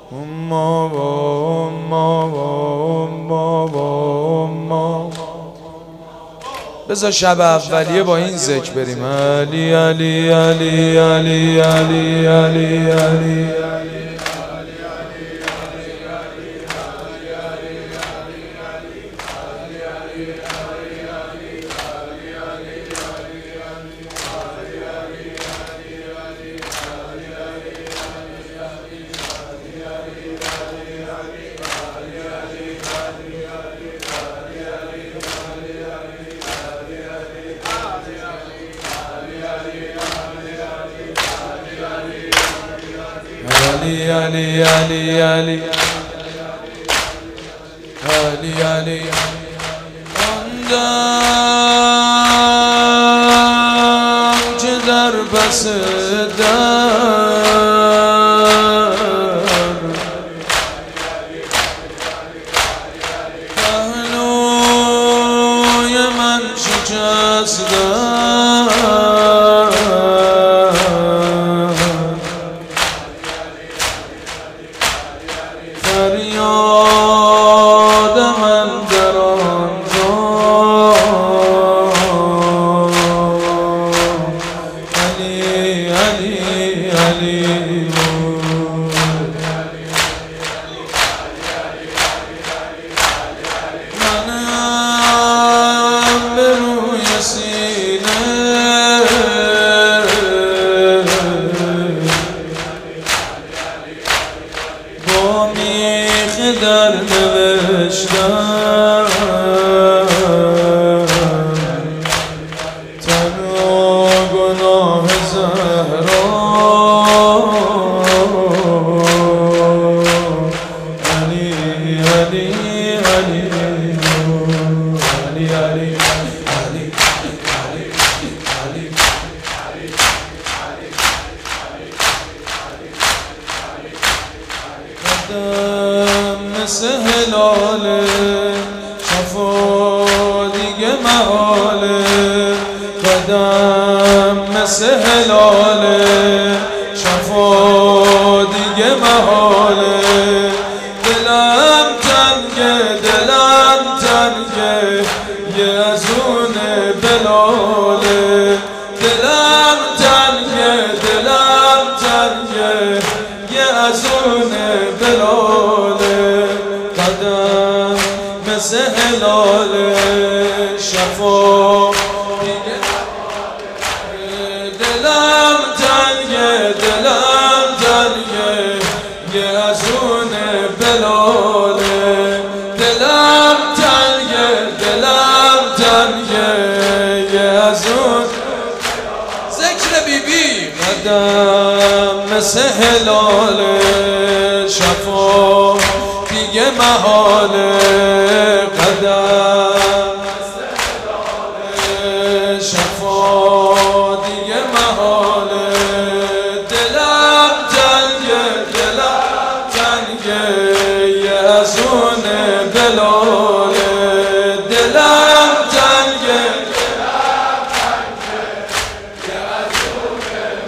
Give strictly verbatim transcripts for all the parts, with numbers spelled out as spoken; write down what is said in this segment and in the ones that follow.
ما با ما با ما با ما. بذار شب اولیه با این ذکر بریم. علی علی علی علی علی علی علی Ali Ali Ali Ali Ali آندم که در پس در پهلوی من شکستم فریاد من در آنجا علی علی علی منم به روی سینه با میخ در نوشتم تن و گناه زهرا علی علی علی علی علی قدم مثل هلاله شفا دیگه محاله قدم مثل هلاله شفا دیگه محاله دلم تنگه دلم تنگه یه از اون بلاله دلم تنگه دلم تنگه یه از اون بلاله قدم مثل هلاله شفا دیگه دلم تنگه دلم تنگه یه از اون بلاله دلم تنگه دلم تنگه یه از اون ذکر بی بی قدم مثل هلاله شفا دیگه محاله قدم مثل هلاله شفا دیگه محاله دلم تنگه دلم تنگه یه از اون بلاله دلم تنگه دلم تنگه یه از اون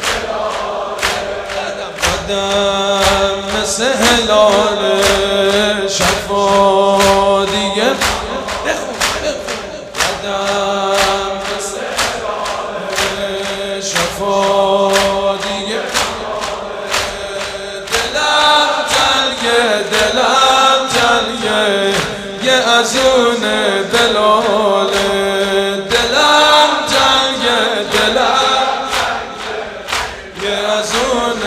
قدم مثل هلاله شفا دیگه قدم مثل هلاله شفا دیگه دلم تنگه دلم تنگه یه از اون بلاله دلم تنگه دلم تنگه یه از اون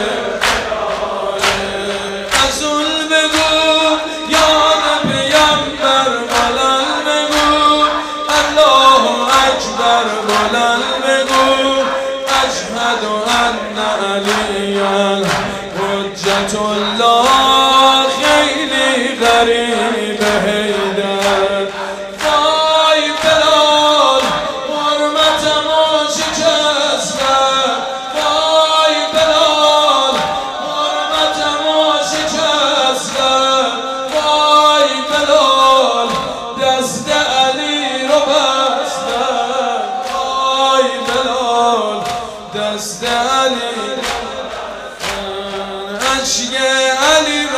اشهد ان علی حجت الله خیلی غریبه حیدر وای بلال حرمتمو شکستم وای بلال حرمتمو شکستم وای بلال دست علی رو بستم وای بلال دست علی اشک علی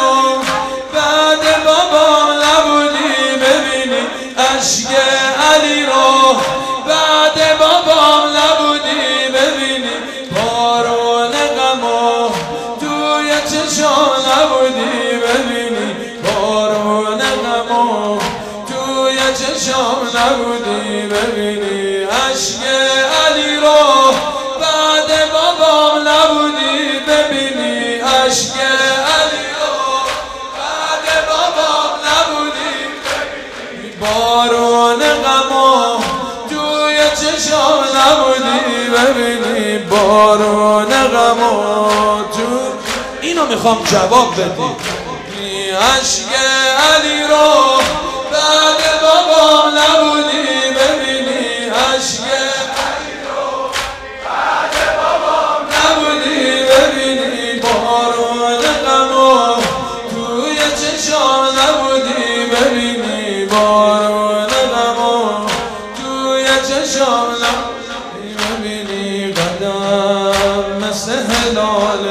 چشام نبودی ببینی بارون غمو توی چشام نبودی ببینی عشق علی رو بعد بابام نبودی ببینی عشق علی رو بعد بابام نبودی ببینی بارون غمو توی چشام نبودی ببینی بارون غمو تو اینو میخوام جواب بدی عشق علی رو بعد بابام نبودی ببینی عشق علی رو بعد بابام نبودی ببینی بارون غمو توی چشام نبودی ببینی بارون غمو توی چشام نبودی ببینی قدم مثل هلال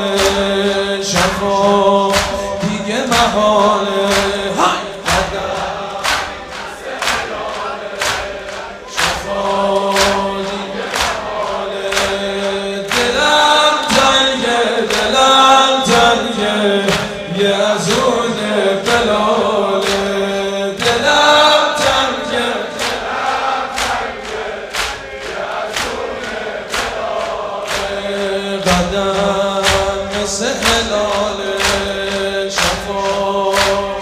شفا دیگه محاله قدم مثل هلال شفا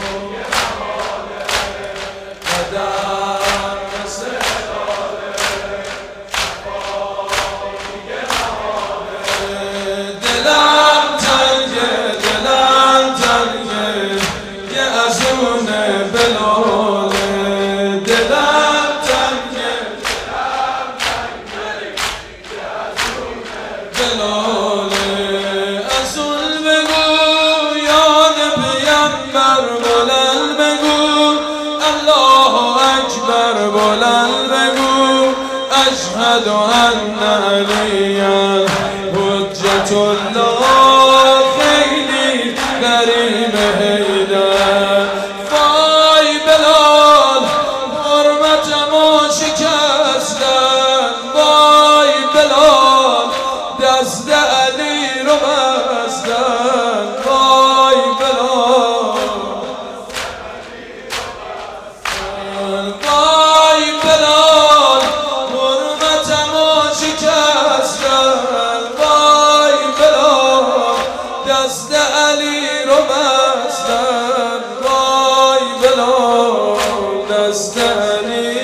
قدم مثل هلال شفا دلم تنگه دلم تنگه یه ازون بلاله دلم تنگه دلم تنگه یه ازون بلاله أشهد أن عليا حجة الله خیلی غریب هیدر وای بلال حرمتمو شکستن وای بلال دست علی رو بستن وای بلال وای بلال وای بلال دست علی رو بستن وای بلال دست علی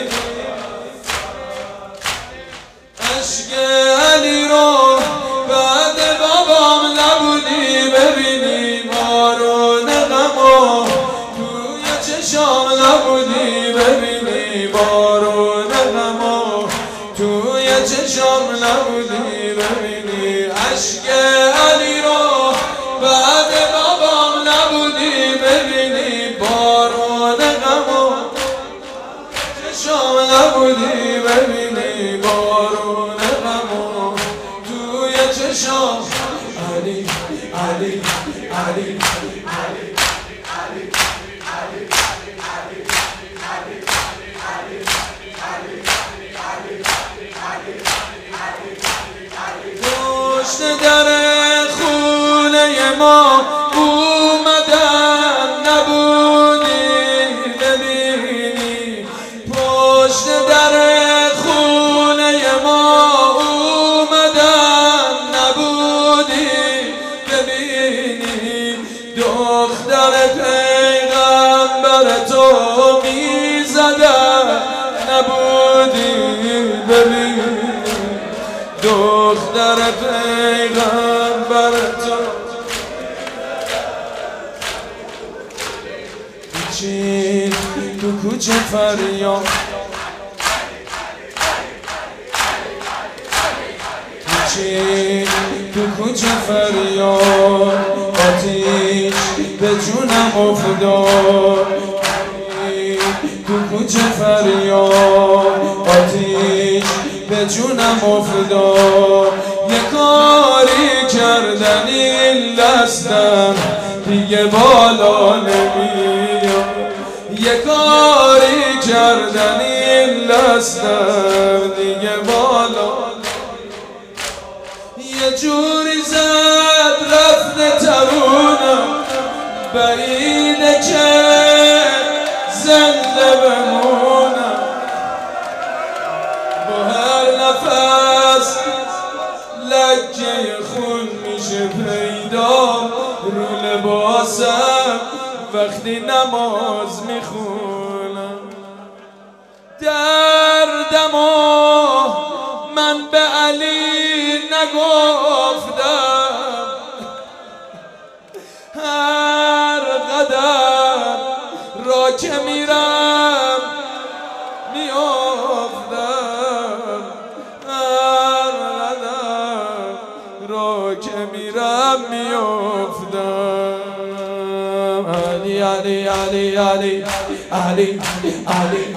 عشق علی رو بعد بابام نبودی ببینی بارون غمو توی چشام نبودی ببینی بارون غمو توی چشام نبودی ببینی عشق علی رو بعد بابام نبودی ببینی بارون غمو چشام نبودی ببینی بارون غمو توی چشام علی علی علی علی پشت در خونه ما اومدن نبودی ببینی پشت در خونه ما اومدن نبودی ببینی دختر پیغمبر تو میزدن نبودی ببینی دختر پیغمبر تو چین تو کوچه فریاد چین تو کوچه فریاد آتیش به جونم افتاد تو کوچه فریاد آتیش به جونم افتاد یه کاری کردن این دستم دیگه بالا نمیاد یه کاری کردن این دستم دیگه بالا یه جوری زد رفت توونم بعیده که زنده بمونم با هر نفس لکه خون میشه پیدا رو لباسم وقتی نماز میخونم. دردمو من به علی نگفتم، هر قدم را که میرم میافتم، هر قدم را که میرم میافتم. علی علی علی علی علی علی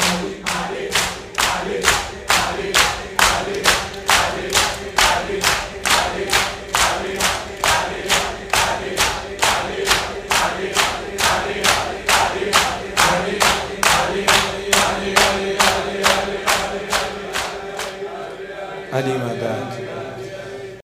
علی مدد.